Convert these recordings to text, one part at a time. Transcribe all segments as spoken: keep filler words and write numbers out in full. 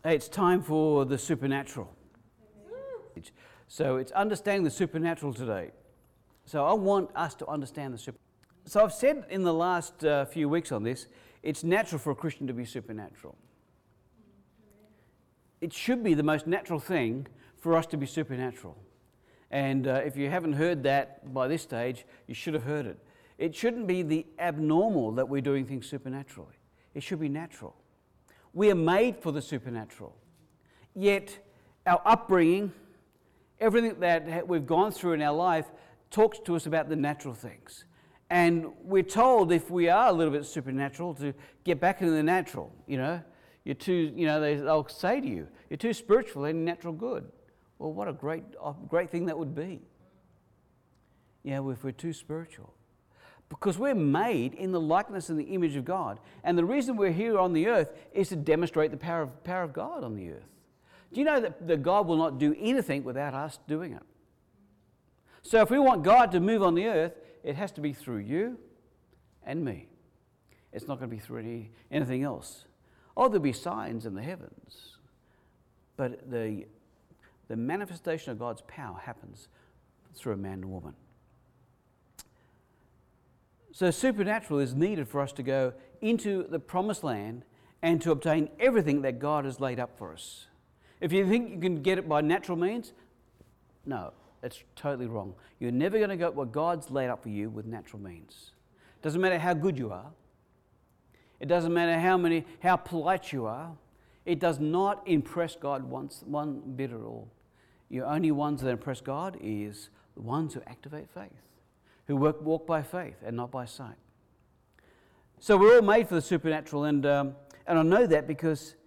Hey, it's time for the supernatural. So it's understanding the supernatural today. So I want us to understand the supernatural. So I've said in the last uh, few weeks on this, it's natural for a Christian to be supernatural. It should be the most natural thing for us to be supernatural. And uh, if you haven't heard that by this stage, you should have heard it. It shouldn't be the abnormal that we're doing things supernaturally. It should be natural. We are made for the supernatural. Yet our upbringing, everything that we've gone through in our life talks to us about the natural things. And we're told if we are a little bit supernatural to get back into the natural, you know. You're too, you know, they, they'll say to you, you're too spiritual and natural good. Well, what a great, great thing that would be. Yeah, if we're too spiritual. Because we're made in the likeness and the image of God. And the reason we're here on the earth is to demonstrate the power of, power of God on the earth. Do you know that, that God will not do anything without us doing it? So if we want God to move on the earth, it has to be through you and me. It's not going to be through any, anything else. Oh, there'll be signs in the heavens. But the, the manifestation of God's power happens through a man and woman. So supernatural is needed for us to go into the promised land and to obtain everything that God has laid up for us. If you think you can get it by natural means, no, that's totally wrong. You're never going to get what God's laid up for you with natural means. Doesn't matter how good you are. It doesn't matter how many, how polite you are. It does not impress God once, one bit at all. Your only ones that impress God is the ones who activate faith, who work, walk by faith and not by sight. So we're all made for the supernatural, and um, and I know that because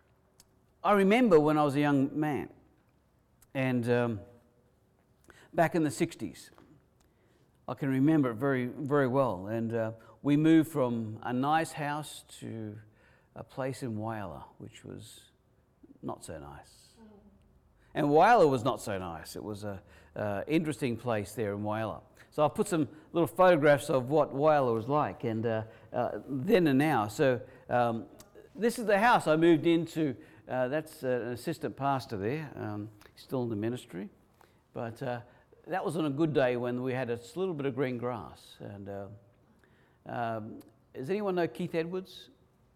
I remember when I was a young man, and um, back in the sixties, I can remember it very, very well. And uh, we moved from a nice house to a place in Whyalla, which was not so nice. And Whyalla was not so nice. It was a uh, interesting place there in Whyalla. So I'll put some little photographs of what Whyalla was like, and uh, uh, then and now. So um, this is the house I moved into. Uh, that's uh, an assistant pastor there, um, still in the ministry. But uh, that was on a good day when we had a little bit of green grass. And uh, um, does anyone know Keith Edwards?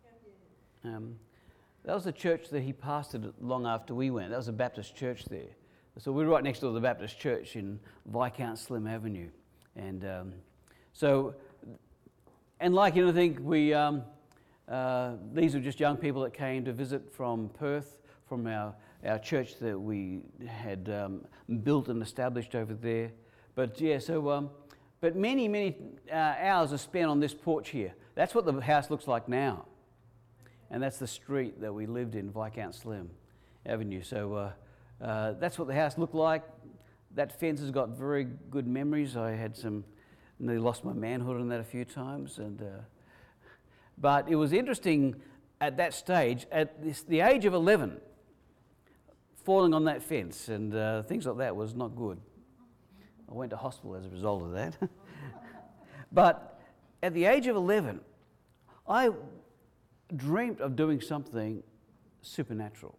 Um, that was the church that he pastored long after we went. That was a Baptist church there. So we're right next door to the Baptist church in Viscount Slim Avenue. And um, so, and like anything, we um, uh, these were just young people that came to visit from Perth, from our, our church that we had um, built and established over there. But yeah, so, um, but many, many uh, hours are spent on this porch here. That's what the house looks like now. And that's the street that we lived in, Viscount Slim Avenue. So uh, uh, that's what the house looked like. That fence has got very good memories. I had some, nearly lost my manhood in that a few times. And uh, but it was interesting at that stage, at this, the age of eleven, falling on that fence and uh, things like that was not good. I went to hospital as a result of that. But at the age of eleven, I dreamt of doing something supernatural.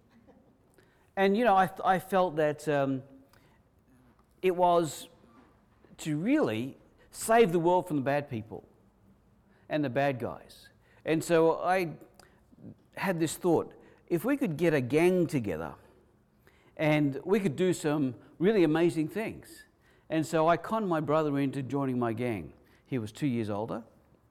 And, you know, I, I felt that um, it was to really save the world from the bad people and the bad guys. And so I had this thought, if we could get a gang together and we could do some really amazing things. And so I conned my brother into joining my gang. He was two years older.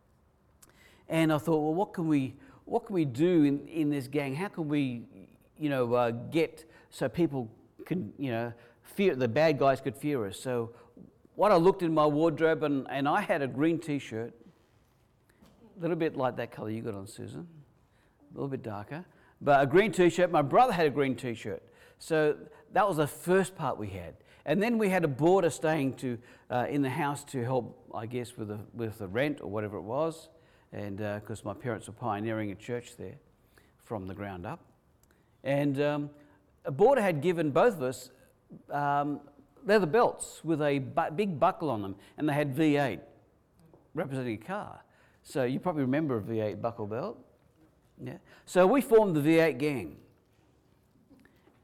And I thought, well, what can we, what can we do in, in this gang? How can we, you know, uh, get so people can, you know, fear, the bad guys could fear us. So what I looked in my wardrobe, and, and I had a green t-shirt, a little bit like that colour you got on, Susan, a little bit darker, but a green t-shirt. My brother had a green t-shirt. So that was the first part we had. And then we had a boarder staying to uh, in the house to help, I guess, with the, with the rent or whatever it was. And because uh, my parents were pioneering a church there from the ground up. And um, a boarder had given both of us um, leather belts with a bu- big buckle on them, and they had V eight representing a car. So you probably remember a V eight buckle belt. Yeah. So we formed the V eight gang.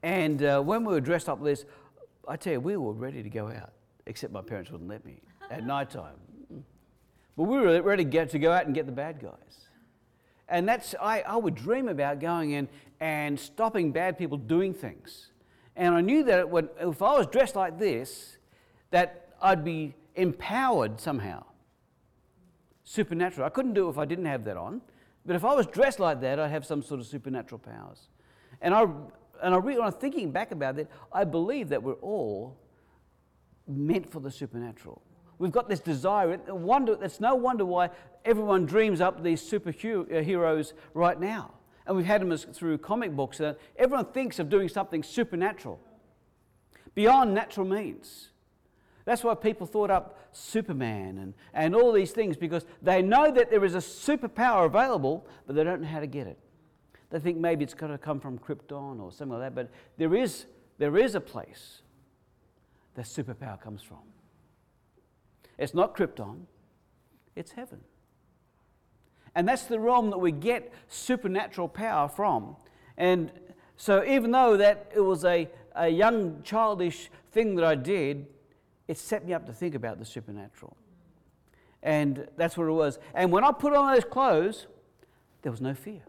And uh, when we were dressed up like this, I tell you, we were ready to go out, except my parents wouldn't let me at night time. But we were ready to, get, to go out and get the bad guys. And that's, I, I would dream about going in and stopping bad people doing things. And I knew that when, if I was dressed like this, that I'd be empowered somehow. Supernatural. I couldn't do it if I didn't have that on. But if I was dressed like that, I'd have some sort of supernatural powers. And I, and I really, when I'm thinking back about that, I believe that we're all meant for the supernatural. We've got this desire. Wonder, it's no wonder why everyone dreams up these superheroes right now. And we've had them as, through comic books. Uh, everyone thinks of doing something supernatural, beyond natural means. That's why people thought up Superman and, and all these things, because they know that there is a superpower available, but they don't know how to get it. They think maybe it's got to come from Krypton or something like that, but there is, there is a place that superpower comes from. It's not Krypton, it's heaven. And that's the realm that we get supernatural power from. And so even though that it was a, a young, childish thing that I did, it set me up to think about the supernatural. And that's what it was. And when I put on those clothes, there was no fear.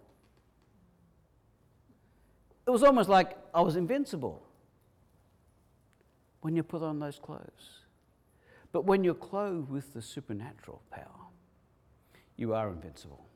It was almost like I was invincible when you put on those clothes. But when you're clothed with the supernatural power, you are invincible.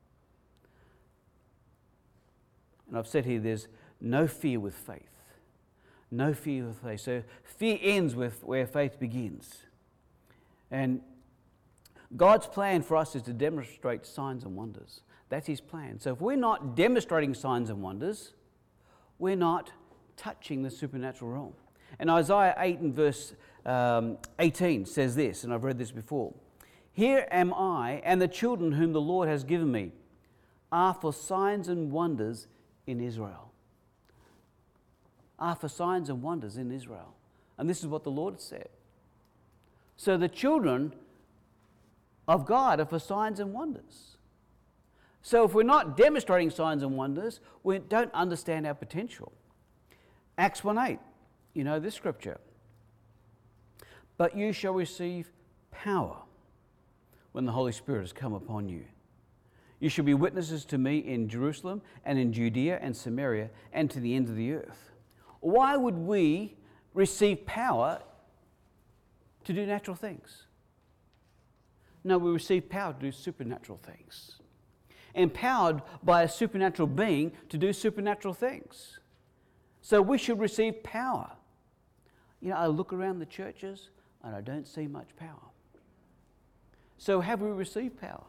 And I've said here, there's no fear with faith. No fear with faith. So fear ends with where faith begins. And God's plan for us is to demonstrate signs and wonders. That's His plan. So if we're not demonstrating signs and wonders, we're not touching the supernatural realm. And Isaiah eight and verse um, eighteen says this, and I've read this before. Here am I, and the children whom the Lord has given me are for signs and wonders in Israel. Are for signs and wonders in Israel. And this is what the Lord said. So the children of God are for signs and wonders. So if we're not demonstrating signs and wonders, we don't understand our potential. Acts one eight, you know this scripture. But you shall receive power when the Holy Spirit has come upon you. You shall be witnesses to me in Jerusalem and in Judea and Samaria and to the ends of the earth. Why would we receive power to do natural things? No, we receive power to do supernatural things. Empowered by a supernatural being to do supernatural things. So we should receive power. You know, I look around the churches and I don't see much power. So have we received power?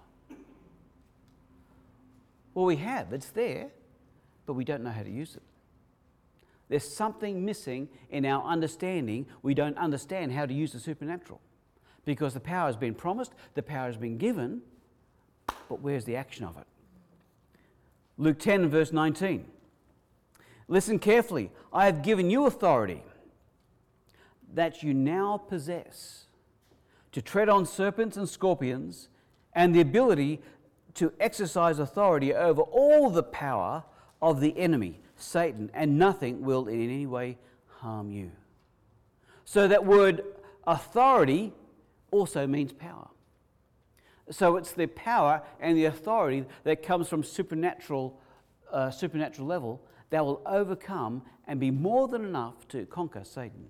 Well, we have. It's there, but we don't know how to use it. There's something missing in our understanding. We don't understand how to use the supernatural. Because the power has been promised, the power has been given, but where's the action of it? Luke ten, verse nineteen. Listen carefully. I have given you authority that you now possess to tread on serpents and scorpions, and the ability to exercise authority over all the power of the enemy, Satan, and nothing will in any way harm you. So that word authority also means power. So it's the power and the authority that comes from supernatural, uh, supernatural level that will overcome and be more than enough to conquer Satan.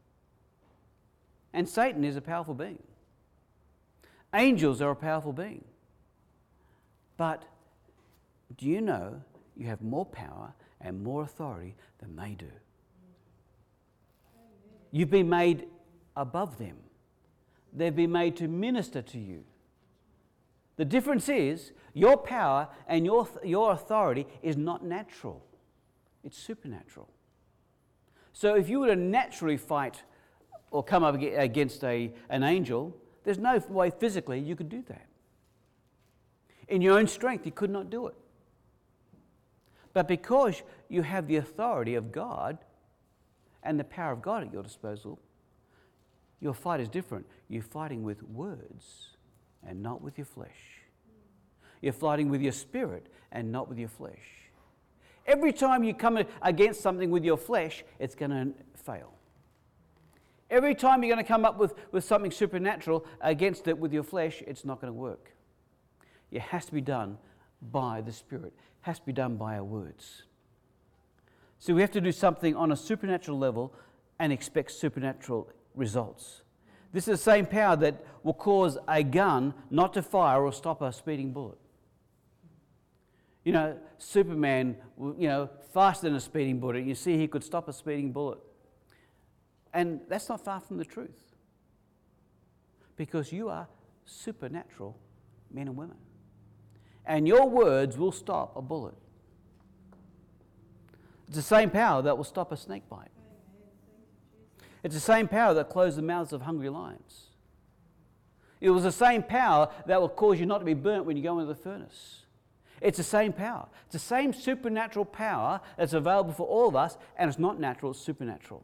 And Satan is a powerful being. Angels are a powerful being. But do you know you have more power and more authority than they do? You've been made above them. They've been made to minister to you. The difference is your power and your, your authority is not natural. It's supernatural. So if you were to naturally fight or come up against a, an angel, there's no way physically you could do that. In your own strength, you could not do it. But because you have the authority of God and the power of God at your disposal, your fight is different. You're fighting with words and not with your flesh. You're fighting with your spirit and not with your flesh. Every time you come against something with your flesh, it's going to fail. Every time you're going to come up with, with something supernatural against it with your flesh, it's not going to work. It has to be done by the Spirit. It has to be done by our words. So we have to do something on a supernatural level and expect supernatural results. This is the same power that will cause a gun not to fire or stop a speeding bullet. You know, Superman, you know, faster than a speeding bullet. You see, he could stop a speeding bullet. And that's not far from the truth. Because you are supernatural men and women. And your words will stop a bullet. It's the same power that will stop a snake bite. It's the same power that closed the mouths of hungry lions. It was the same power that will cause you not to be burnt when you go into the furnace. It's the same power. It's the same supernatural power that's available for all of us, and it's not natural, it's supernatural.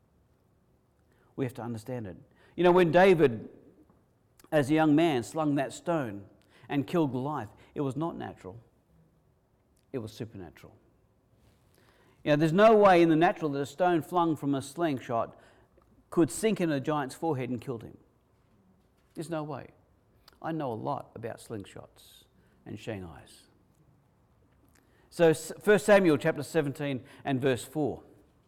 We have to understand it. You know, when David, as a young man, slung that stone and killed Goliath, it was not natural. It was supernatural. You know, there's no way in the natural that a stone flung from a slingshot could sink in a giant's forehead and kill him. There's no way. I know a lot about slingshots and Shanghais. So First Samuel chapter seventeen and verse four.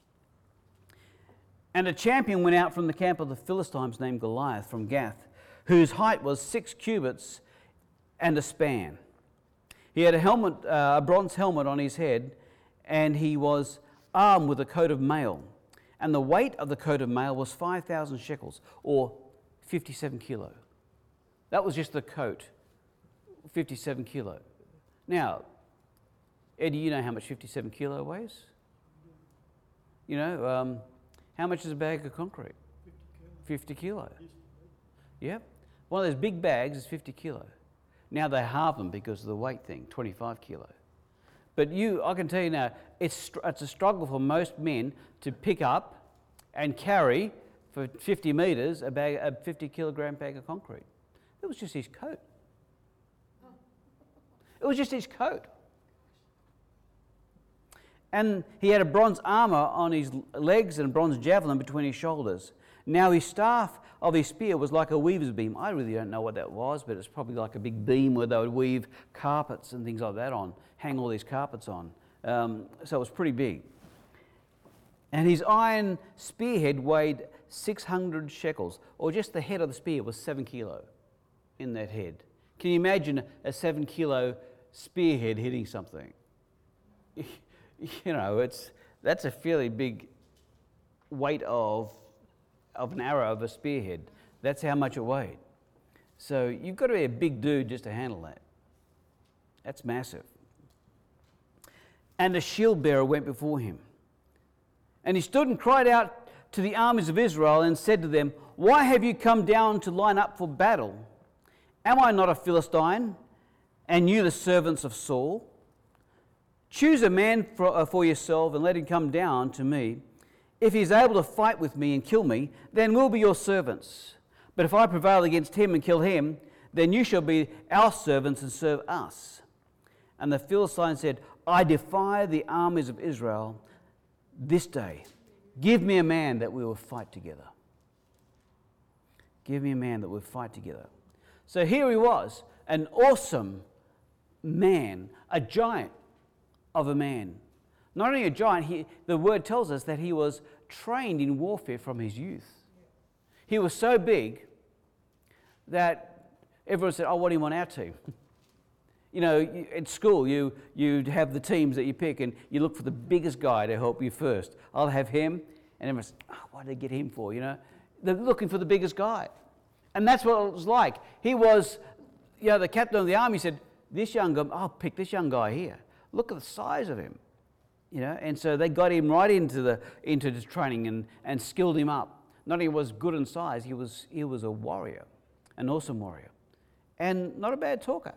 And a champion went out from the camp of the Philistines named Goliath from Gath, whose height was six cubits and a span. He had a helmet, uh, a bronze helmet on his head, and he was armed with a coat of mail. And the weight of the coat of mail was five thousand shekels, or fifty-seven kilo. That was just the coat, fifty-seven kilo. Now, Eddie, you know how much fifty-seven kilo weighs? You know, um, how much is a bag of concrete? fifty kilo. Yep. One of those big bags is fifty kilo. Now they halve them because of the weight thing, twenty-five kilo. But you, I can tell you now, it's, it's a struggle for most men to pick up and carry for fifty metres a, bag, a fifty kilogram bag of concrete. It was just his coat. It was just his coat. And he had a bronze armour on his legs and a bronze javelin between his shoulders. Now his staff of his spear was like a weaver's beam. I really don't know what that was, but it's probably like a big beam where they would weave carpets and things like that on, hang all these carpets on. Um, so it was pretty big. And his iron spearhead weighed six hundred shekels, or just the head of the spear was seven kilo in that head. Can you imagine a seven kilo spearhead hitting something? You know, it's that's a fairly big weight of of an arrow of a spearhead. That's how much it weighed. So you've got to be a big dude just to handle that. That's massive. And a shield bearer went before him. And he stood and cried out to the armies of Israel and said to them, "Why have you come down to line up for battle? Am I not a Philistine, and you the servants of Saul? Choose a man for, uh, for yourself and let him come down to me. If he is able to fight with me and kill me, then we'll be your servants. But if I prevail against him and kill him, then you shall be our servants and serve us." And the Philistine said, "I defy the armies of Israel this day. Give me a man that we will fight together." Give me a man that we'll fight together. So here he was, an awesome man, a giant of a man. Not only a giant, he, the word tells us that he was trained in warfare from his youth. He was so big that everyone said, "Oh, what do you want our team?" You know, you, at school, you you have the teams that you pick, and you look for the biggest guy to help you first. I'll have him, and everyone says, "Oh, why did they get him for?" You know, they're looking for the biggest guy, and that's what it was like. He was, you know, the captain of the army said, "This young guy, I'll pick this young guy here. Look at the size of him." You know, and so they got him right into the into the training and, and skilled him up. Not only was good in size, he was he was a warrior, an awesome warrior, and not a bad talker.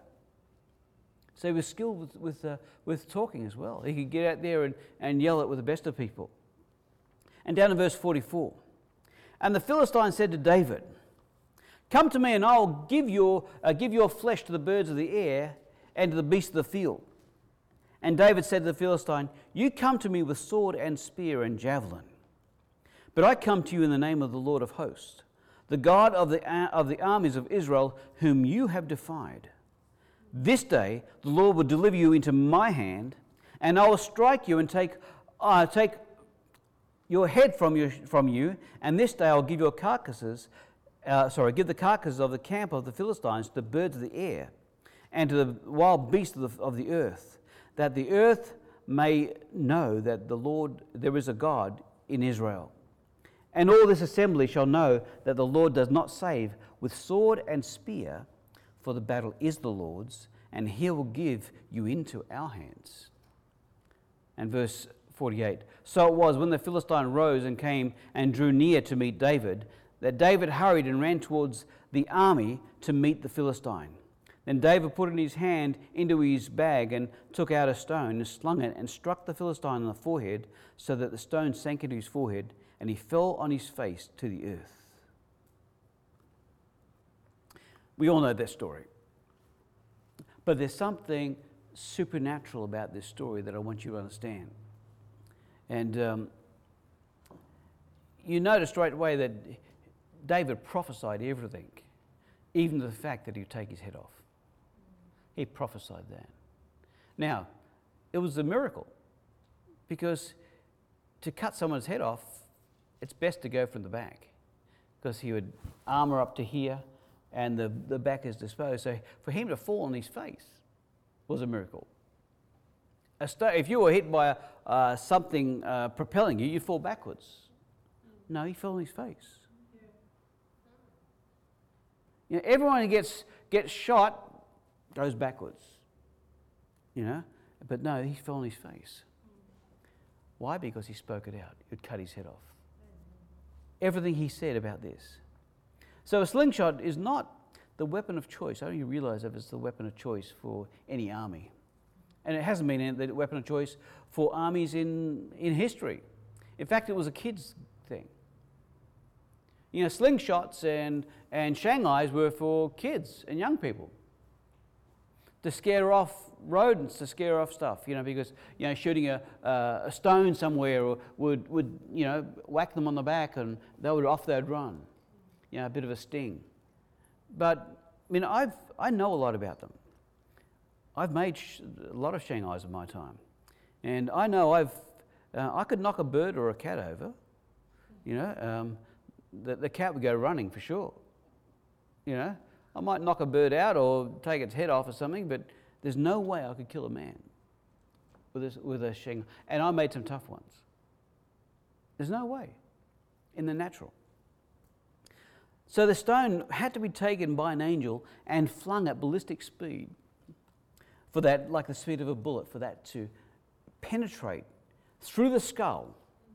So he was skilled with with, uh, with talking as well. He could get out there and, and yell it with the best of people. And down in verse forty-four, and the Philistine said to David, "Come to me, and I'll give your uh, give your flesh to the birds of the air and to the beasts of the field." And David said to the Philistine, "You come to me with sword and spear and javelin, but I come to you in the name of the Lord of hosts, the God of the, of the armies of Israel, whom you have defied. This day the Lord will deliver you into my hand, and I will strike you and take, uh, take your head from you, from you, and this day I will give your carcasses, uh, sorry, give the carcasses of the camp of the Philistines to the birds of the air, and to the wild beasts of the, of the earth, that the earth may know that the Lord, there is a God in Israel. And all this assembly shall know that the Lord does not save with sword and spear, for the battle is the Lord's, and he will give you into our hands." And verse forty-eight, "So it was when the Philistine rose and came and drew near to meet David, that David hurried and ran towards the army to meet the Philistine. Then David put in his hand into his bag and took out a stone and slung it and struck the Philistine on the forehead, so that the stone sank into his forehead, and he fell on his face to the earth." We all know that story. But there's something supernatural about this story that I want you to understand. And um, you notice straight away that David prophesied everything, even the fact that he would take his head off. He prophesied that. Now, it was a miracle, because to cut someone's head off, it's best to go from the back, because he would armour up to here and the, the back is disposed. So for him to fall on his face was a miracle. A sto- if you were hit by uh, something uh, propelling you, you'd fall backwards. No, he fell on his face. You know, everyone who gets, gets shot goes backwards. You know, but no, he fell on his face. Why? Because he spoke it out. It would cut his head off. Everything he said about this. So a slingshot is not the weapon of choice. I don't even realise if it's the weapon of choice for any army. And it hasn't been the weapon of choice for armies in, in history. In fact, it was a kid's thing. You know, slingshots and, and Shanghais were for kids and young people, to scare off rodents, to scare off stuff, you know, because, you know, shooting a, uh, a stone somewhere or would, would, you know, whack them on the back and they would, off they'd run. You know, a bit of a sting. But, I mean, I've, I know a lot about them. I've made sh- a lot of Shanghais in my time. And I know I've, uh, I could knock a bird or a cat over, you know, um, the, the cat would go running for sure, you know. I might knock a bird out or take its head off or something, but there's no way I could kill a man with a, with a Shanghai. And I made some tough ones. There's no way in the natural. So the stone had to be taken by an angel and flung at ballistic speed for that, like the speed of a bullet, for that to penetrate through the skull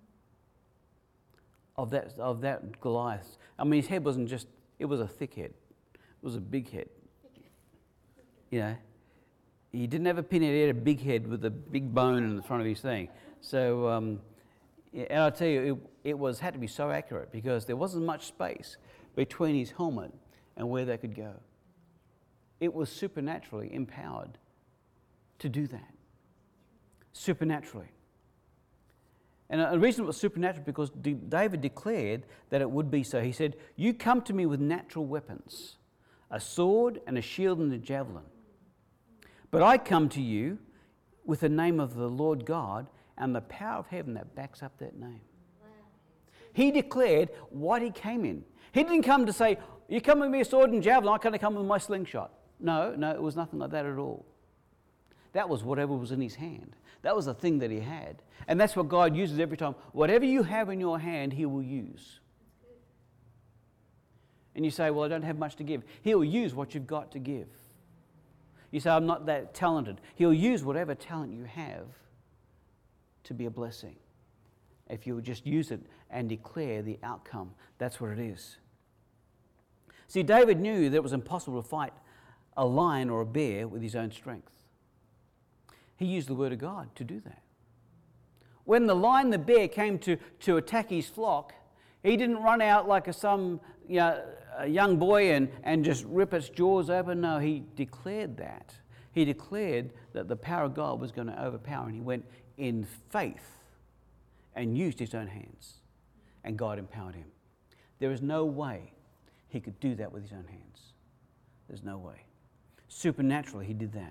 of that, of that Goliath. I mean, his head wasn't just, it was a thick head. It was a big head. You know, he didn't have a pinhead, he had a big head with a big bone in the front of his thing. So, um, yeah, and I'll tell you, it, it was had to be so accurate because there wasn't much space between his helmet and where they could go. It was supernaturally empowered to do that. Supernaturally. And the reason it was supernatural because David declared that it would be so. He said, "You come to me with natural weapons, a sword and a shield and a javelin. But I come to you with the name of the Lord God and the power of heaven that backs up that name." Wow. He declared what he came in. He didn't come to say, "You come with me a sword and javelin, I'm going to come with my slingshot." No, no, it was nothing like that at all. That was whatever was in his hand. That was the thing that he had. And that's what God uses every time. Whatever you have in your hand, he will use. And you say, "Well, I don't have much to give." He'll use what you've got to give. You say, "I'm not that talented." He'll use whatever talent you have to be a blessing. If you just use it and declare the outcome, that's what it is. See, David knew that it was impossible to fight a lion or a bear with his own strength. He used the word of God to do that. When the lion, the bear came to, to attack his flock, he didn't run out like a, some you know, a young boy and, and just rip its jaws open. No, he declared that. He declared that the power of God was going to overpower, and he went in faith and used his own hands, and God empowered him. There is no way he could do that with his own hands. There's no way. Supernaturally, he did that.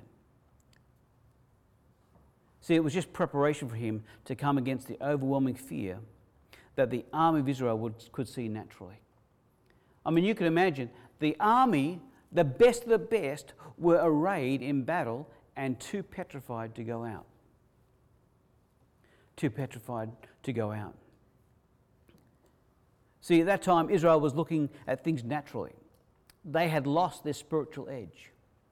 See, it was just preparation for him to come against the overwhelming fear that the army of Israel would, could see naturally. I mean, you can imagine the army, the best of the best, were arrayed in battle and too petrified to go out. Too petrified to go out. See, at that time, Israel was looking at things naturally. They had lost their spiritual edge.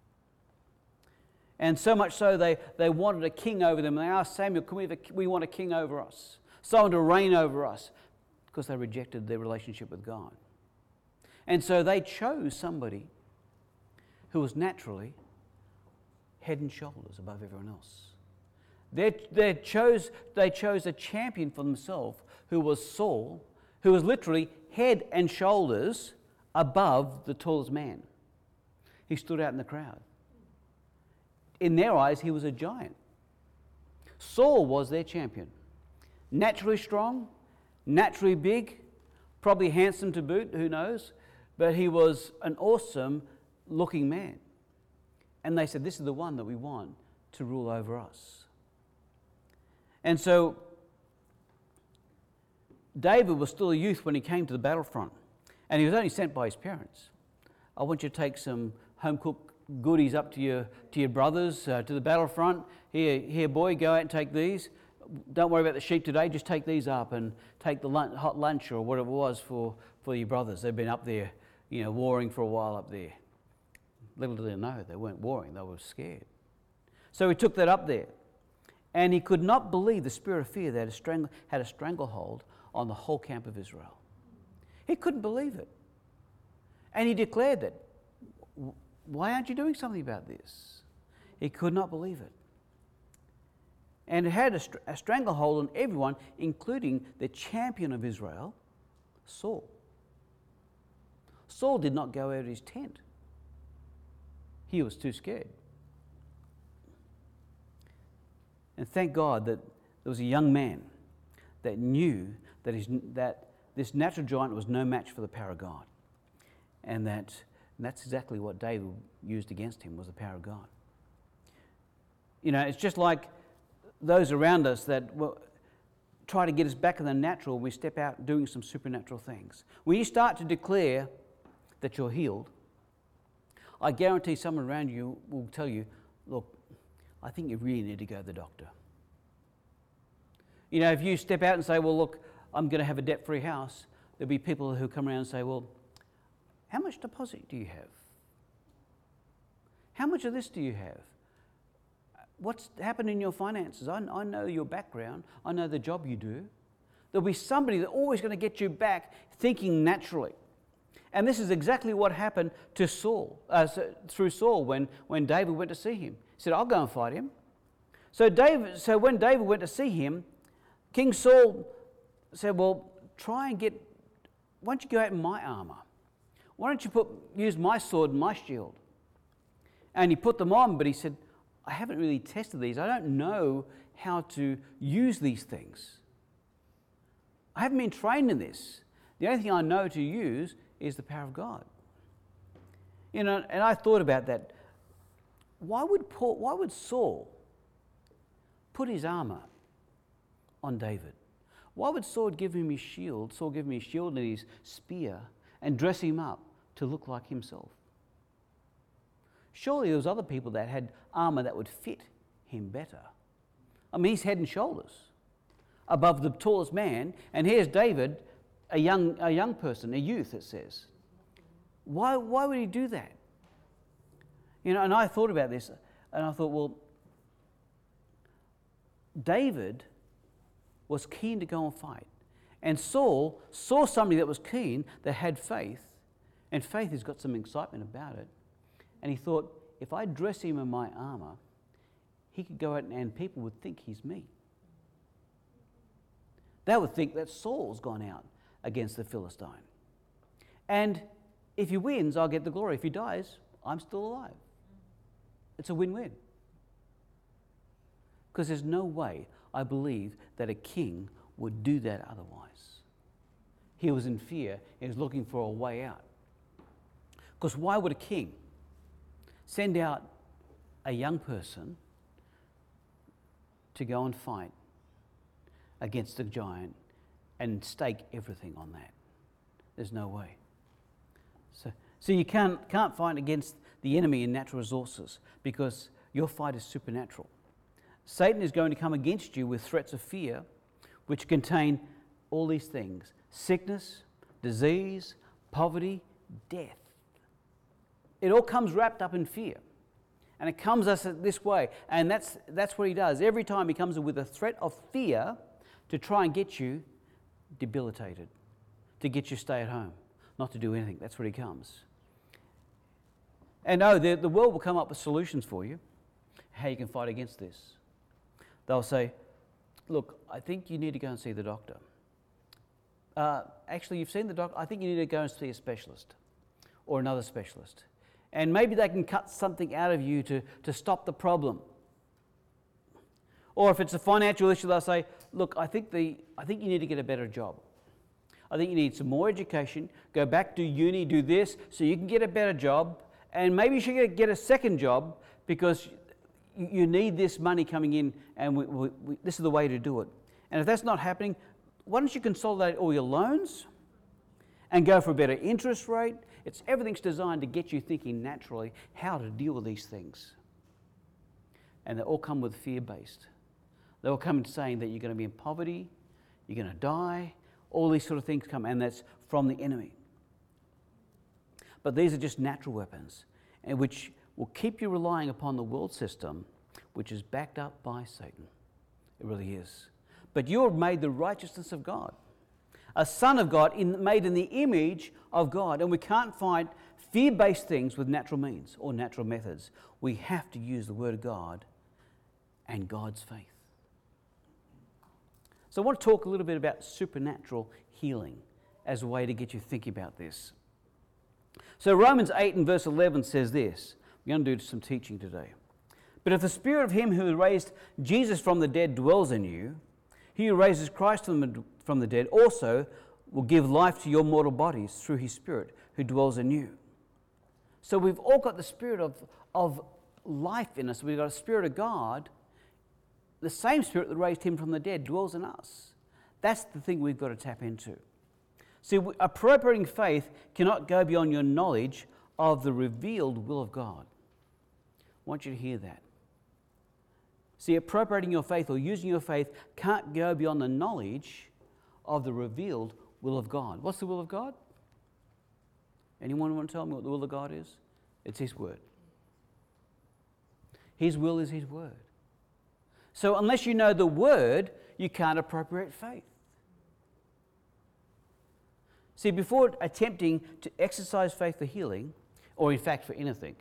And so much so, they, they wanted a king over them. They asked Samuel, can we, have a, we want a king over us, someone to reign over us, because they rejected their relationship with God. And so they chose somebody who was naturally head and shoulders above everyone else. They, they, chose, they chose a champion for themselves who was Saul, who was literally head and shoulders above the tallest man. He stood out in the crowd. In their eyes, he was a giant. Saul was their champion. Naturally strong, naturally big, probably handsome to boot, who knows, but he was an awesome looking man. And they said, this is the one that we want to rule over us. And so David was still a youth when he came to the battlefront, and he was only sent by his parents. I want you to take some home-cooked goodies up to your to your brothers, uh, to the battlefront. Here, here, boy, go out and take these. Don't worry about the sheep today, just take these up and take the lunch, hot lunch or whatever it was for, for your brothers. They've been up there, you know, warring for a while up there. Little did they know, they weren't warring, they were scared. So he took that up there, and he could not believe the spirit of fear that had a, strangle, had a stranglehold on the whole camp of Israel. He couldn't believe it. And he declared that, why aren't you doing something about this? He could not believe it. And it had a, str- a stranglehold on everyone, including the champion of Israel, Saul. Saul did not go out of his tent. He was too scared. And thank God that there was a young man that knew that, his, that this natural giant was no match for the power of God. And that and that's exactly what David used against him, was the power of God. You know, it's just like those around us that well, try to get us back in the natural when we step out doing some supernatural things. When you start to declare that you're healed, I guarantee someone around you will tell you, look, I think you really need to go to the doctor. You know, if you step out and say, well, look, I'm going to have a debt-free house, there'll be people who come around and say, well, how much deposit do you have? How much of this do you have? What's happened in your finances? I, I know your background. I know the job you do. There'll be somebody that's always going to get you back thinking naturally. And this is exactly what happened to Saul, uh, through Saul when, when David went to see him. He said, I'll go and fight him. So, David, so when David went to see him, King Saul said, well, try and get, why don't you go out in my armor? Why don't you put, use my sword and my shield? And he put them on, but he said, I haven't really tested these. I don't know how to use these things. I haven't been trained in this. The only thing I know to use is the power of God. You know, and I thought about that. Why would Paul, why would Saul put his armor on David? Why would Saul give him his shield, Saul give him his shield and his spear and dress him up to look like himself? Surely there was other people that had armor that would fit him better. I mean, he's head and shoulders above the tallest man, and here's David, a young, a young person, a youth, it says. Why, why would he do that? You know, and I thought about this, and I thought, well, David was keen to go and fight. And Saul saw somebody that was keen, that had faith, and faith has got some excitement about it. And he thought, if I dress him in my armor, he could go out and people would think he's me. They would think that Saul's gone out against the Philistine. And if he wins, I'll get the glory. If he dies, I'm still alive. It's a win-win. Because there's no way, I believe, that a king would do that otherwise. He was in fear. He was looking for a way out. Because why would a king send out a young person to go and fight against a giant and stake everything on that? There's no way. So, so you can't, can't fight against the enemy in natural resources because your fight is supernatural. Satan is going to come against you with threats of fear, which contain all these things: sickness, disease, poverty, death. It all comes wrapped up in fear. And it comes us this way. And that's, that's what he does. Every time he comes with a threat of fear to try and get you debilitated, to get you stay at home, not to do anything. That's where he comes. And no, the, the world will come up with solutions for you, how you can fight against this. They'll say, look, I think you need to go and see the doctor. Uh, actually, you've seen the doctor. I think you need to go and see a specialist or another specialist. And maybe they can cut something out of you to, to stop the problem. Or if it's a financial issue, they'll say, look, I think, the, I think you need to get a better job. I think you need some more education, go back to uni, do this, so you can get a better job, and maybe you should get a second job because you need this money coming in, and we, we, we, this is the way to do it. And if that's not happening, why don't you consolidate all your loans and go for a better interest rate? It's everything's designed to get you thinking naturally how to deal with these things. And they all come with fear-based. They all come in saying that you're going to be in poverty, you're going to die, all these sort of things come, and that's from the enemy. But these are just natural weapons, and which will keep you relying upon the world system, which is backed up by Satan. It really is. But you're made the righteousness of God, a son of God, in, made in the image of God. And we can't find fear-based things with natural means or natural methods. We have to use the Word of God and God's faith. So I want to talk a little bit about supernatural healing as a way to get you thinking about this. So Romans eight and verse eleven says this. We're going to do some teaching today. But if the Spirit of him who raised Jesus from the dead dwells in you, he who raises Christ from the, from the dead also will give life to your mortal bodies through his Spirit who dwells in you. So we've all got the Spirit of, of life in us. We've got a Spirit of God. The same Spirit that raised him from the dead dwells in us. That's the thing we've got to tap into. See, appropriating faith cannot go beyond your knowledge of the revealed will of God. I want you to hear that. See, appropriating your faith or using your faith can't go beyond the knowledge of the revealed will of God. What's the will of God? Anyone want to tell me what the will of God is? It's His Word. His will is His Word. So unless you know the Word, you can't appropriate faith. See, before attempting to exercise faith for healing, or in fact for anything,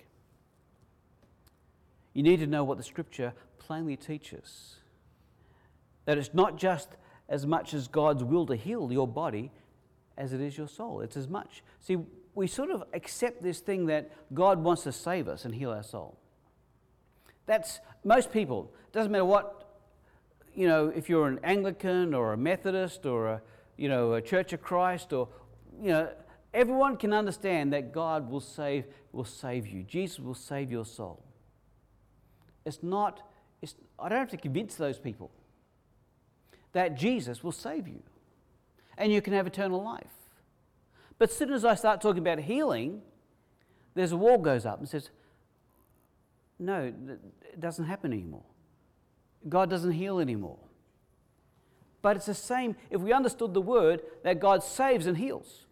you need to know what the Scripture plainly teaches. That it's not just as much as God's will to heal your body as it is your soul. It's as much. See, we sort of accept this thing that God wants to save us and heal our soul. That's most people. It doesn't matter what, you know, if you're an Anglican or a Methodist or a, you know, a Church of Christ, or, you know, everyone can understand that God will save, will save you. Jesus will save your soul. It's not, it's, I don't have to convince those people that Jesus will save you and you can have eternal life. But as soon as I start talking about healing, there's a wall goes up and says, no, it doesn't happen anymore. God doesn't heal anymore. But it's the same if we understood the word that God saves and heals.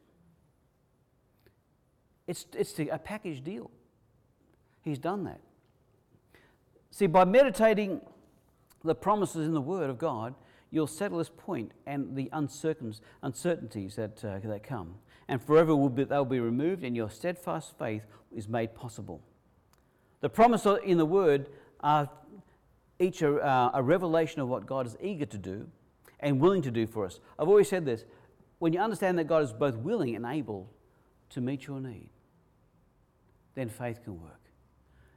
It's, it's a package deal. He's done that. See, by meditating the promises in the Word of God, you'll settle this point and the uncertainties that, uh, that come. And forever will be, they'll be removed, and your steadfast faith is made possible. The promises in the Word are each a, uh, a revelation of what God is eager to do and willing to do for us. I've always said this. When you understand that God is both willing and able to meet your need, then faith can work.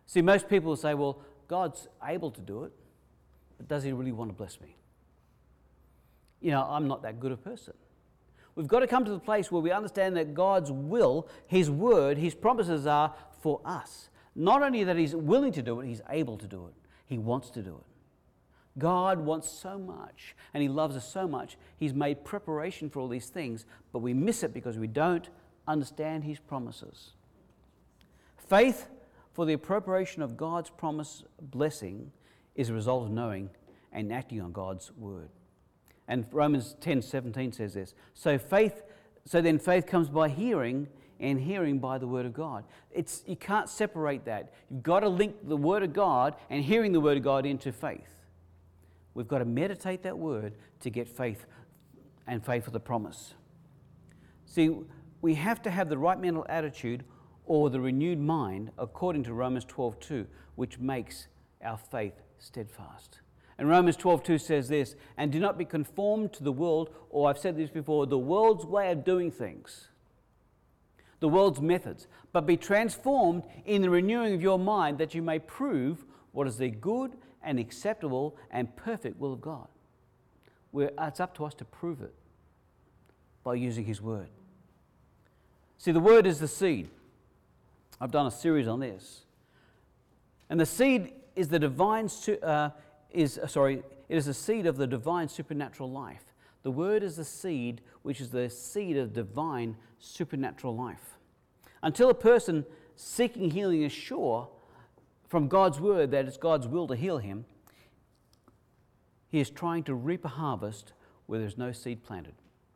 See, most people will say, well, God's able to do it, but does he really want to bless me? You know, I'm not that good a person. We've got to come to the place where we understand that God's will, his word, his promises are for us. Not only that he's willing to do it, he's able to do it. He wants to do it. God wants so much, and he loves us so much. He's made preparation for all these things, but we miss it because we don't understand his promises. Faith for the appropriation of God's promise blessing is a result of knowing and acting on God's word. And Romans ten seventeen says this. So faith, so then faith comes by hearing, and hearing by the word of God. It's, you can't separate that. You've got to link the word of God and hearing the word of God into faith. We've got to meditate that word to get faith and faith for the promise. See, we have to have the right mental attitude or the renewed mind according to Romans twelve two, which makes our faith steadfast. And Romans twelve two says this, and do not be conformed to the world, or I've said this before, the world's way of doing things, the world's methods, but be transformed in the renewing of your mind that you may prove what is the good and acceptable and perfect will of God. We're, it's up to us to prove it by using his word. See, the word is the seed. I've done a series on this. And the seed is the divine, uh, is uh, sorry, it is the seed of the divine supernatural life. The word is the seed, which is the seed of divine supernatural life. Until a person seeking healing is sure from God's word that it's God's will to heal him, he is trying to reap a harvest where there's no seed planted.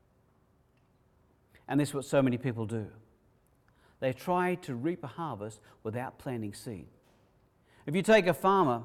And this is what so many people do. They try to reap a harvest without planting seed. If you take a farmer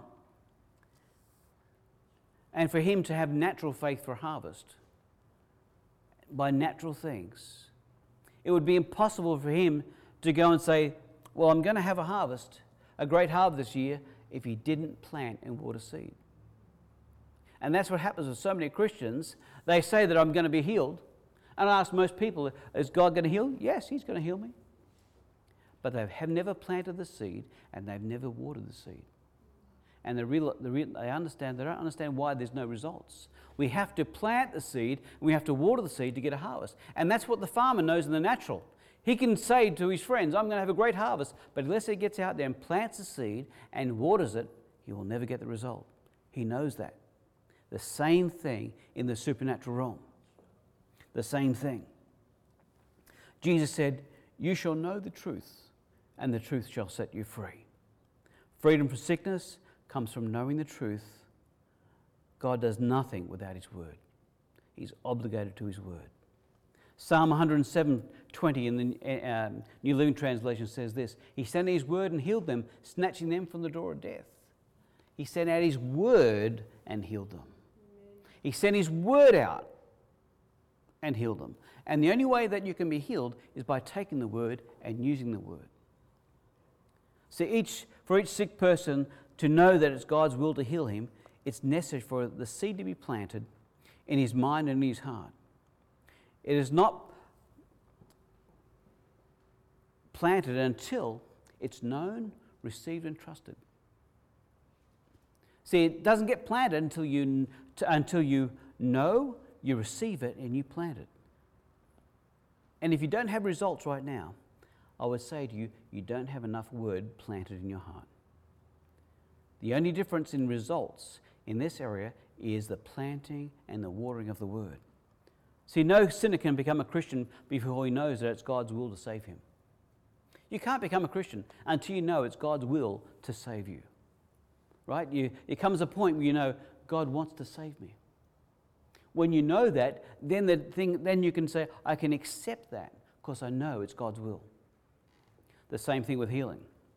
and for him to have natural faith for harvest by natural things, it would be impossible for him to go and say, well, I'm going to have a harvest, a great harvest this year, if he didn't plant and water seed. And that's what happens with so many Christians. They say that I'm going to be healed. And I ask most people, is God going to heal? Yes, he's going to heal me. But they have never planted the seed and they've never watered the seed. And the real, the real, they understand, they don't understand why there's no results. We have to plant the seed and we have to water the seed to get a harvest. And that's what the farmer knows in the natural. He can say to his friends, I'm going to have a great harvest, but unless he gets out there and plants the seed and waters it, he will never get the result. He knows that. The same thing in the supernatural realm. The same thing. Jesus said, you shall know the truth, and the truth shall set you free. Freedom from sickness comes from knowing the truth. God does nothing without his word. He's obligated to his word. Psalm one oh seven twenty in the um, New Living Translation says this, he sent his word and healed them, snatching them from the door of death. He sent out his word and healed them. He sent his word out and healed them. And the only way that you can be healed is by taking the word and using the word. So each, for each sick person to know that it's God's will to heal him, it's necessary for the seed to be planted in his mind and in his heart. It is not planted until it's known, received, and trusted. See, it doesn't get planted until you, until you know, you receive it, and you plant it. And if you don't have results right now, I would say to you, you don't have enough word planted in your heart. The only difference in results in this area is the planting and the watering of the word. See, no sinner can become a Christian before he knows that it's God's will to save him. You can't become a Christian until you know it's God's will to save you. Right? You, it comes a point where you know, God wants to save me. When you know that, then the thing, then you can say, I can accept that because I know it's God's will. The same thing with healing.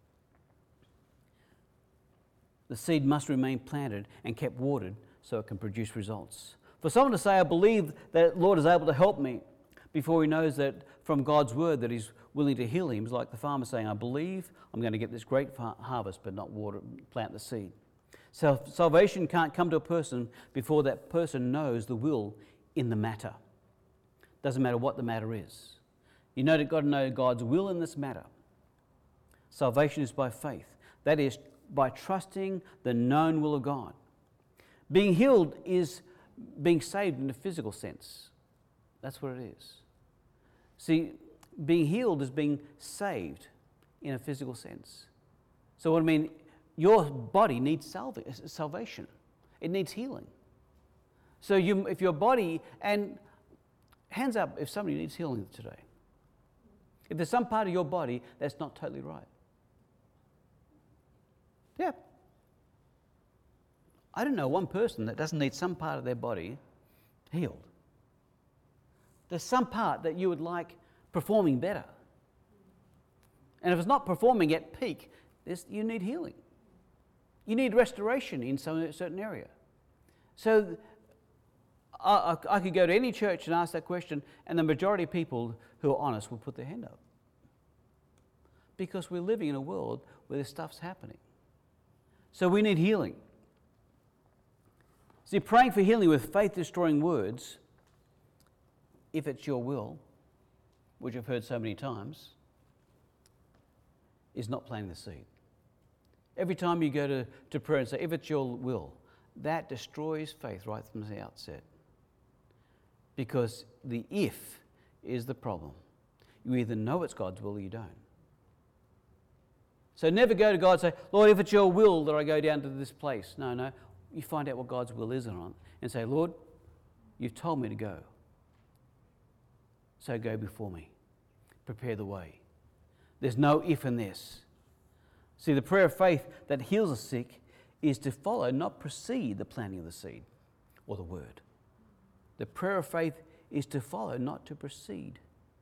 The seed must remain planted and kept watered so it can produce results. For someone to say, I believe that the Lord is able to help me, before he knows that from God's word that he's willing to heal him, is like the farmer saying, I believe I'm going to get this great harvest, but not water, plant the seed. So salvation can't come to a person before that person knows the will in the matter. Doesn't matter what the matter is. You know, you've got to know God's will in this matter. Salvation is by faith. That is, by trusting the known will of God. Being healed is being saved in a physical sense. That's what it is. See, being healed is being saved in a physical sense. So what I mean, your body needs salva- salvation. It needs healing. So you, if your body, and hands up if somebody needs healing today. If there's some part of your body that's not totally right. Yeah. I don't know one person that doesn't need some part of their body healed. There's some part that you would like performing better. And if it's not performing at peak, this, you need healing. You need restoration in some certain area. So I, I, I could go to any church and ask that question, and the majority of people who are honest will put their hand up. Because we're living in a world where this stuff's happening. So we need healing. See, praying for healing with faith-destroying words, if it's your will, which I've heard so many times, is not planting the seed. Every time you go to, to prayer and say, if it's your will, that destroys faith right from the outset. Because the if is the problem. You either know it's God's will or you don't. So never go to God and say, Lord, if it's your will that I go down to this place. No, no. You find out what God's will is on and say, Lord, you've told me to go. So go before me. Prepare the way. There's no if in this. See, the prayer of faith that heals the sick is to follow, not precede the planting of the seed or the word. The prayer of faith is to follow, not to precede.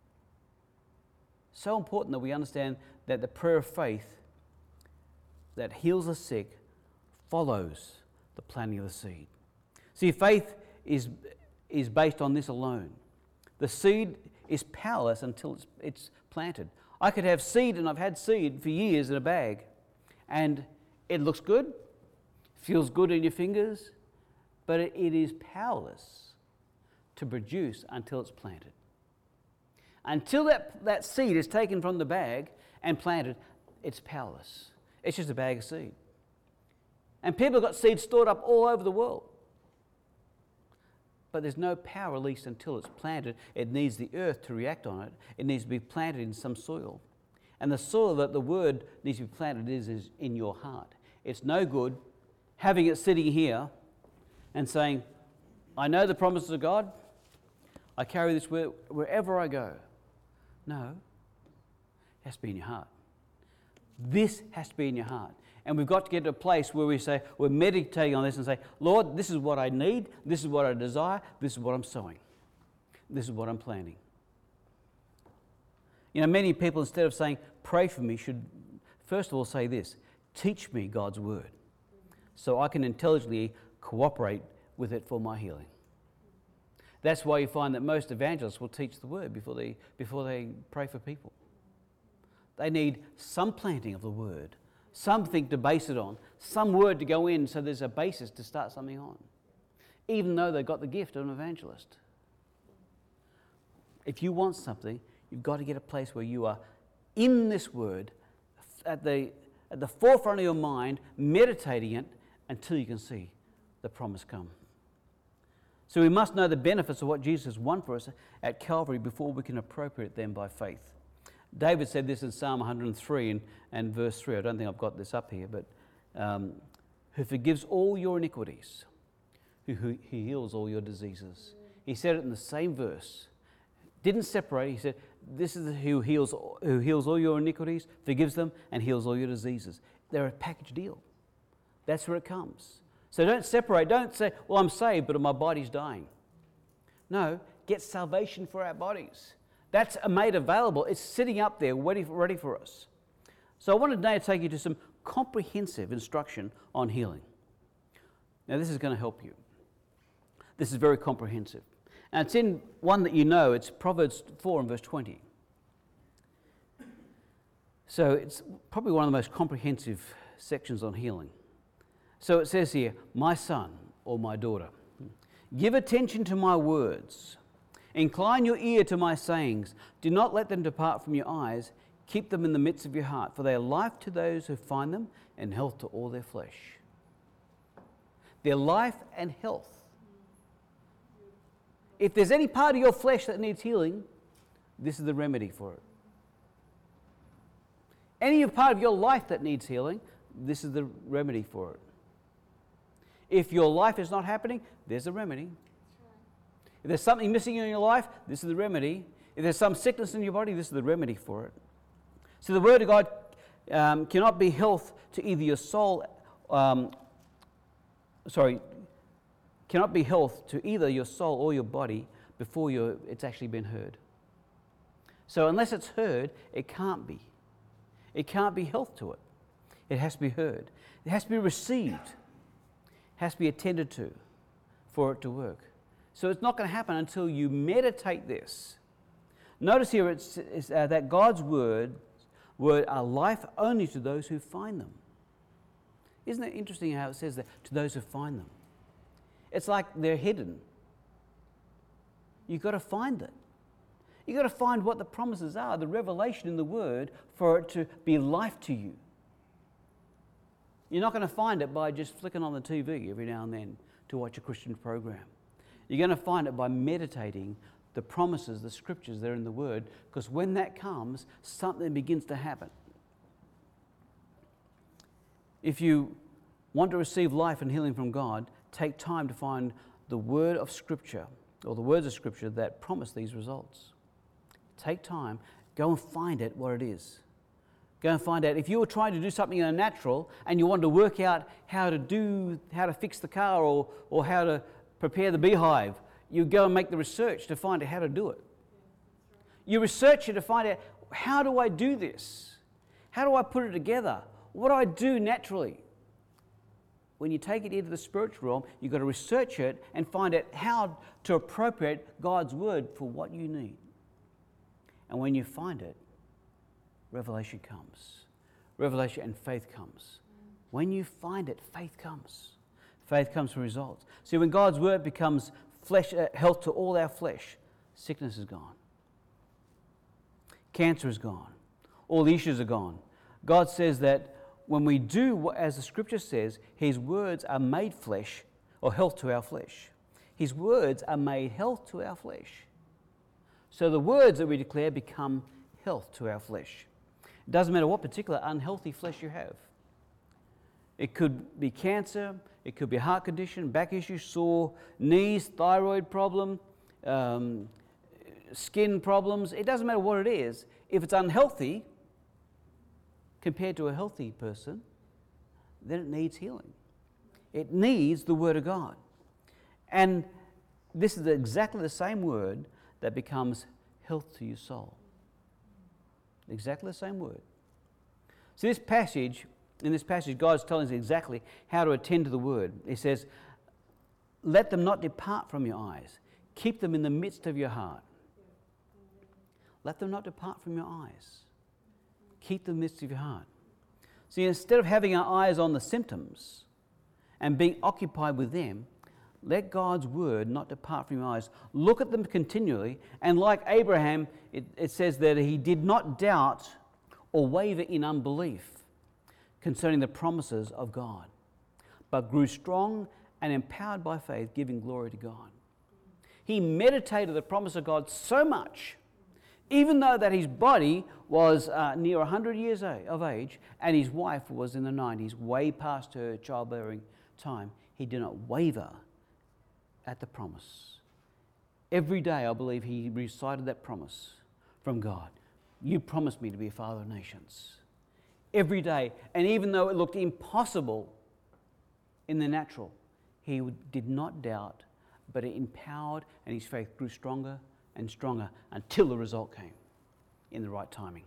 So important that we understand that the prayer of faith that heals the sick follows the planting of the seed. See, faith is, is based on this alone. The seed is powerless until it's, it's planted. I could have seed, and I've had seed for years in a bag, and it looks good, feels good in your fingers, but it, it is powerless to produce until it's planted. Until that, that seed is taken from the bag and planted, it's powerless. It's just a bag of seed. And people have got seeds stored up all over the world. But there's no power released until it's planted. It needs the earth to react on it. It needs to be planted in some soil. And the soil that the word needs to be planted is, is in your heart. It's no good having it sitting here and saying, I know the promises of God. I carry this where, wherever I go. No. It has to be in your heart. This has to be in your heart. And we've got to get to a place where we say, we're meditating on this and say, Lord, this is what I need, this is what I desire, this is what I'm sowing, this is what I'm planting. You know, many people, instead of saying, pray for me, should first of all say this, teach me God's word, so I can intelligently cooperate with it for my healing. That's why you find that most evangelists will teach the word before they, before they pray for people. They need some planting of the word, something to base it on, some word to go in so there's a basis to start something on, even though they've got the gift of an evangelist. If you want something, you've got to get a place where you are in this word, at the, at the forefront of your mind, meditating it until you can see the promise come. So we must know the benefits of what Jesus won for us at Calvary before we can appropriate them by faith. David said this in Psalm one hundred three and, and verse three. I don't think I've got this up here, but um, who forgives all your iniquities, who, who he heals all your diseases. He said it in the same verse. Didn't separate. He said, this is who heals, who heals all your iniquities, forgives them, and heals all your diseases. They're a package deal. That's where it comes. So don't separate. Don't say, well, I'm saved, but my body's dying. No, get salvation for our bodies. That's made available. It's sitting up there ready for, ready for us. So I wanted today to take you to some comprehensive instruction on healing. Now this is going to help you. This is very comprehensive. And it's in one that you know. It's Proverbs four and verse twenty. So it's probably one of the most comprehensive sections on healing. So it says here, my son or my daughter, give attention to my words. Incline your ear to my sayings. Do not let them depart from your eyes. Keep them in the midst of your heart, for they are life to those who find them and health to all their flesh. Their life and health. If there's any part of your flesh that needs healing, this is the remedy for it. Any part of your life that needs healing, this is the remedy for it. If your life is not happening, there's a remedy. If there's something missing in your life, this is the remedy. If there's some sickness in your body, this is the remedy for it. So the Word of God um, cannot be health to either your soul, um, sorry, cannot be health to either your soul or your body before you're, it's actually been heard. So unless it's heard, it can't be. It can't be health to it. It has to be heard. It has to be received. It has to be attended to for it to work. So it's not going to happen until you meditate this. Notice here it's, it's uh, that God's word, word are life only to those who find them. Isn't it interesting how it says that, to those who find them? It's like they're hidden. You've got to find it. You've got to find what the promises are, the revelation in the Word, for it to be life to you. You're not going to find it by just flicking on the T V every now and then to watch a Christian program. You're going to find it by meditating the promises, the scriptures that are in the Word, because when that comes, something begins to happen. If you want to receive life and healing from God, take time to find the word of Scripture, or the words of Scripture that promise these results. Take time, go and find it what it is. Go and find out. If you were trying to do something in a natural and you wanted to work out how to do, how to fix the car or, or how to prepare the beehive, you go and make the research to find out how to do it. You research it to find out, how do I do this? How do I put it together? What do I do naturally? When you take it into the spiritual realm, you've got to research it and find out how to appropriate God's word for what you need. And when you find it, revelation comes. Revelation and faith comes. When you find it, faith comes. Faith comes from results. See, when God's word becomes flesh, uh, health to all our flesh, sickness is gone. Cancer is gone. All the issues are gone. God says that when we do, as the Scripture says, His words are made flesh, or health to our flesh. His words are made health to our flesh. So the words that we declare become health to our flesh. It doesn't matter what particular unhealthy flesh you have. It could be cancer, it could be a heart condition, back issues, sore knees, thyroid problem, um, skin problems. It doesn't matter what it is. If it's unhealthy compared to a healthy person, then it needs healing. It needs the Word of God. And this is exactly the same word that becomes health to your soul. Exactly the same word. So this passage, in this passage, God's telling us exactly how to attend to the Word. He says, let them not depart from your eyes. Keep them in the midst of your heart. Let them not depart from your eyes. Keep them in the midst of your heart. See, instead of having our eyes on the symptoms and being occupied with them, let God's word not depart from your eyes. Look at them continually. And like Abraham, it, it says that he did not doubt or waver in unbelief concerning the promises of God, but grew strong and empowered by faith, giving glory to God. He meditated the promise of God so much, even though that his body was uh, near one hundred years of age and his wife was in the nineties, way past her childbearing time, he did not waver at the promise. Every day, I believe, he recited that promise from God. You promised me to be a father of nations. Every day. And even though it looked impossible in the natural, he did not doubt, but it empowered and his faith grew stronger and stronger until the result came in the right timing.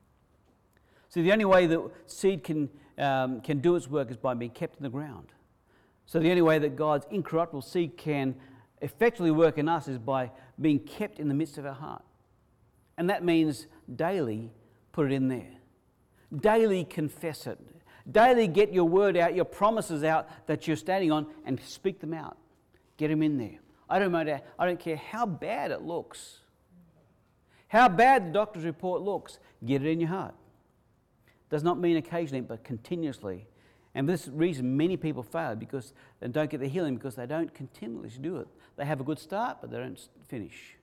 So the only way that seed can, um, can do its work is by being kept in the ground. So the only way that God's incorruptible seed can effectively work in us is by being kept in the midst of our heart. And that means daily put it in there. Daily confess it. Daily get your word out, your promises out that you're standing on, and speak them out. Get them in there. I don't matter, I don't care how bad it looks. How bad the doctor's report looks, get it in your heart. Does not mean occasionally, but continuously And for this reason, many people fail because and don't get the healing because they don't continually do it. They have a good start, but they don't finish.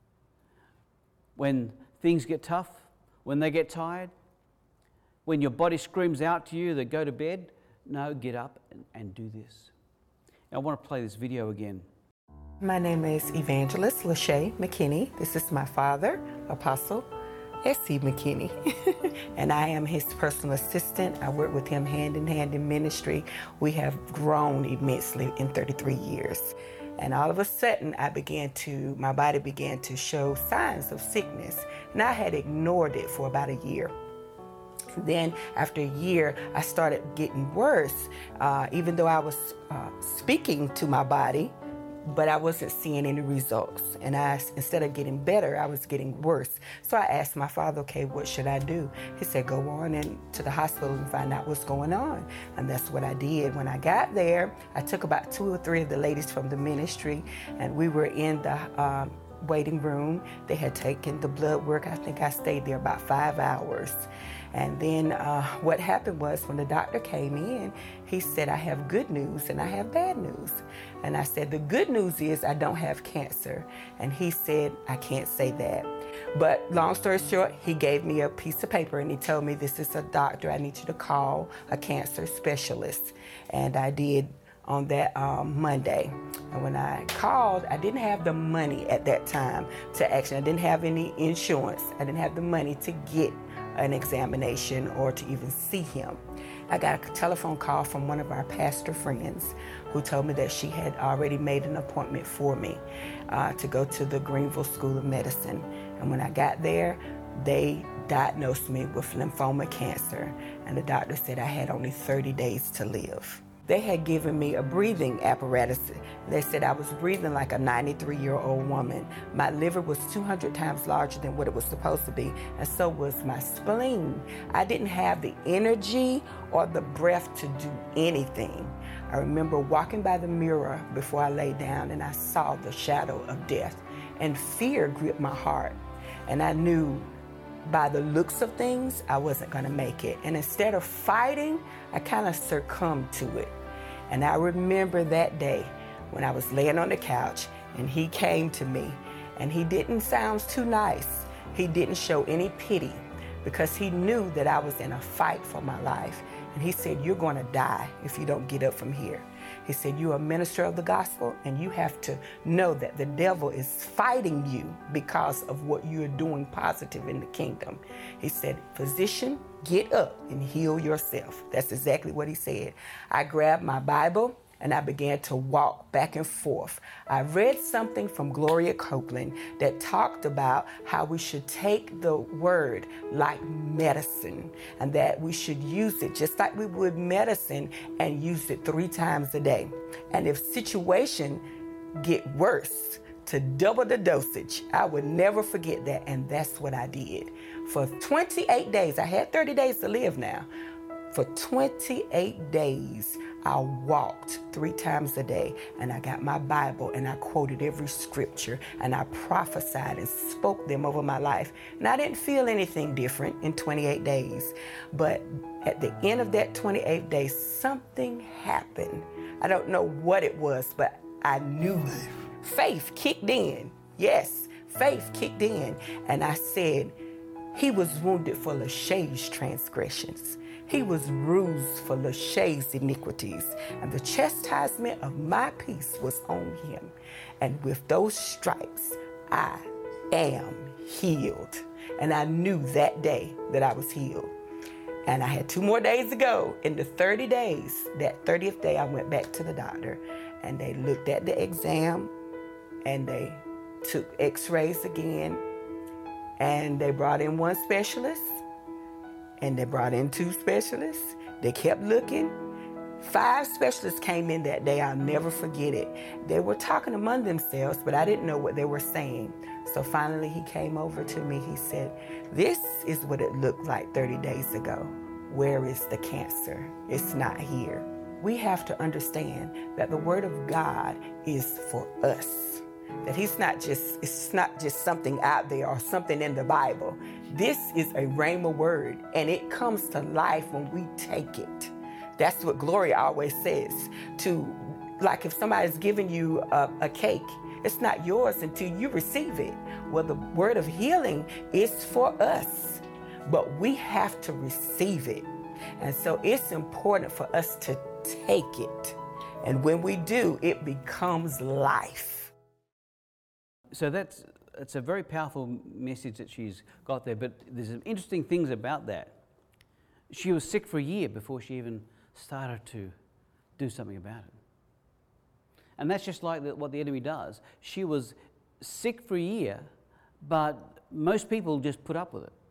When things get tough, when they get tired, when your body screams out to you that go to bed, no, get up and, and do this. I want to play this video again. My name is Evangelist Lachey McKinney. This is my father, Apostle S C McKinney, and I am his personal assistant. I work with him hand in hand in ministry. We have grown immensely in thirty-three years. And all of a sudden, I began to, my body began to show signs of sickness, and I had ignored it for about a year. Then after a year, I started getting worse, uh, even though I was uh, speaking to my body, but I wasn't seeing any results. And I, instead of getting better, I was getting worse. So I asked my father, okay, what should I do? He said, go on in to the hospital and find out what's going on. And that's what I did. When I got there, I took about two or three of the ladies from the ministry, and we were in the um, waiting room. They had taken the blood work. I think I stayed there about five hours. And then uh, what happened was when the doctor came in, he said, I have good news and I have bad news. And I said, the good news is I don't have cancer. And he said, I can't say that. But long story short, he gave me a piece of paper and he told me, this is a doctor, I need you to call a cancer specialist. And I did on that um, Monday. And when I called, I didn't have the money at that time to actually, I didn't have any insurance. I didn't have the money to get an examination or to even see him. I got a telephone call from one of our pastor friends who told me that she had already made an appointment for me uh, to go to the Greenville School of Medicine. And when I got there, they diagnosed me with lymphoma cancer, and the doctor said I had only thirty days to live. They had given me a breathing apparatus. They said I was breathing like a ninety-three-year-old woman. My liver was two hundred times larger than what it was supposed to be, and so was my spleen. I didn't have the energy or the breath to do anything. I remember walking by the mirror before I lay down, and I saw the shadow of death, and fear gripped my heart. And I knew by the looks of things, I wasn't gonna make it. And instead of fighting, I kind of succumbed to it. And I remember that day when I was laying on the couch and he came to me, and he didn't sound too nice. He didn't show any pity because he knew that I was in a fight for my life. And he said, you're gonna die if you don't get up from here. He said, you're a minister of the gospel, and you have to know that the devil is fighting you because of what you're doing positive in the kingdom. He said, physician, get up and heal yourself. That's exactly what he said. I grabbed my Bible and I began to walk back and forth. I read something from Gloria Copeland that talked about how we should take the word like medicine, and that we should use it just like we would medicine and use it three times a day. And if situation get worse, to double the dosage. I would never forget that, and that's what I did. For twenty-eight days, I had thirty days to live now. For twenty-eight days, I walked three times a day, and I got my Bible and I quoted every scripture, and I prophesied and spoke them over my life. And I didn't feel anything different in twenty-eight days. But at the end of that twenty-eight days, something happened. I don't know what it was, but I knew faith kicked in. Yes, faith kicked in. And I said, he was wounded for Lachey's transgressions. He was bruised for Lachey's iniquities, and the chastisement of my peace was on him. And with those stripes, I am healed. And I knew that day that I was healed. And I had two more days to go. In the thirty days, that thirtieth day, I went back to the doctor, and they looked at the exam, and they took x-rays again, and they brought in one specialist, and they brought in two specialists. They kept looking. Five specialists came in that day. I'll never forget it. They were talking among themselves, but I didn't know what they were saying. So finally he came over to me. He said, this is what it looked like thirty days ago. Where is the cancer? It's not here. We have to understand that the word of God is for us. That he's not just, it's not just something out there or something in the Bible. This is a rhema word, and it comes to life when we take it. That's what Gloria always says. To, like if somebody's giving you a, a cake, it's not yours until you receive it. Well, the word of healing is for us, but we have to receive it. And so it's important for us to take it. And when we do, it becomes life. So that's it's a very powerful message that she's got there, but there's some interesting things about that. She was sick for a year before she even started to do something about it. And that's just like the, what the enemy does. She was sick for a year, but most people just put up with it.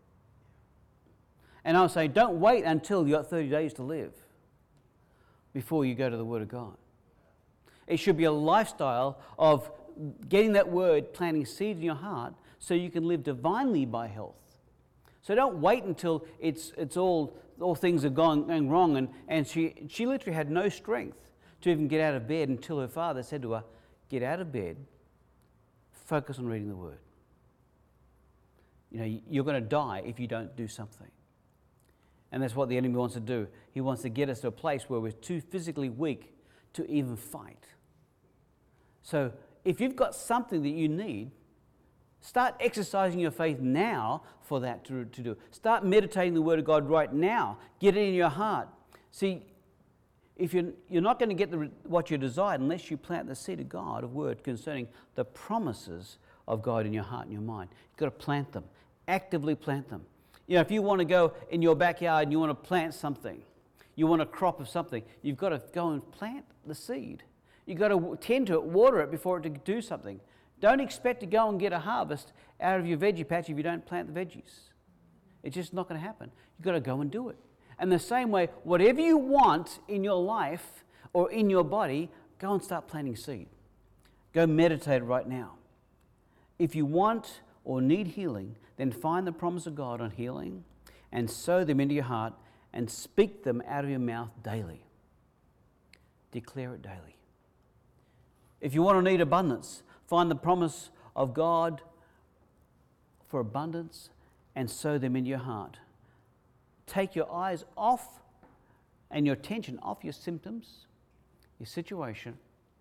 And I was saying, don't wait until you've got thirty days to live before you go to the Word of God. It should be a lifestyle of getting that Word, planting seeds in your heart so you can live divinely by health. So don't wait until it's it's all all things are going, going wrong. And, and she, she literally had no strength to even get out of bed until her father said to her, get out of bed, focus on reading the Word. You know, you're going to die if you don't do something. And that's what the enemy wants to do. He wants to get us to a place where we're too physically weak to even fight. So if you've got something that you need, start exercising your faith now for that to, to do. Start meditating the Word of God right now. Get it in your heart. See, if you're, you're not going to get the, what you desire unless you plant the seed of God, of Word, concerning the promises of God in your heart and your mind. You've got to plant them. Actively plant them. You know, if you want to go in your backyard and you want to plant something, you want a crop of something, you've got to go and plant the seed. You've got to tend to it, water it before it to do something. Don't expect to go and get a harvest out of your veggie patch if you don't plant the veggies. It's just not going to happen. You've got to go and do it. And the same way, whatever you want in your life or in your body, go and start planting seed. Go meditate right now. If you want or need healing, then find the promise of God on healing and sow them into your heart and speak them out of your mouth daily. Declare it daily. If you want to need abundance, find the promise of God for abundance and sow them into your heart. Take your eyes off and your attention off your symptoms, your situation,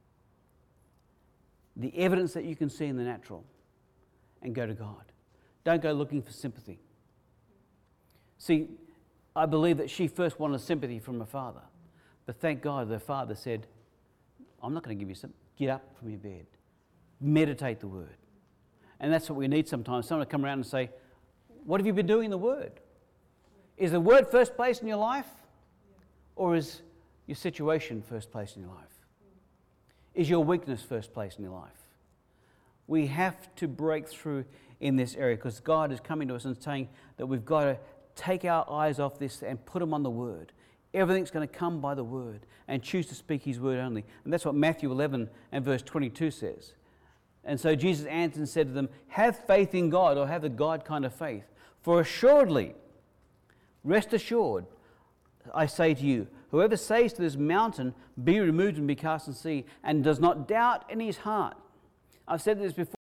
the evidence that you can see in the natural, and go to God. Don't go looking for sympathy. See, I believe that she first wanted sympathy from her father, but thank God her father said, I'm not going to give you some. Get up from your bed. Meditate the Word. And that's what we need sometimes. Someone will come around and say, what have you been doing in the Word? Is the Word first place in your life? Or is your situation first place in your life? Is your weakness first place in your life? We have to break through in this area because God is coming to us and saying that we've got to take our eyes off this and put them on the Word. Everything's going to come by the Word and choose to speak His Word only. And that's what Matthew eleven and verse twenty-two says. And so Jesus answered and said to them, have faith in God, or have the God kind of faith. For assuredly, rest assured, I say to you, whoever says to this mountain, be removed and be cast in the sea, and does not doubt in his heart. I've said this before.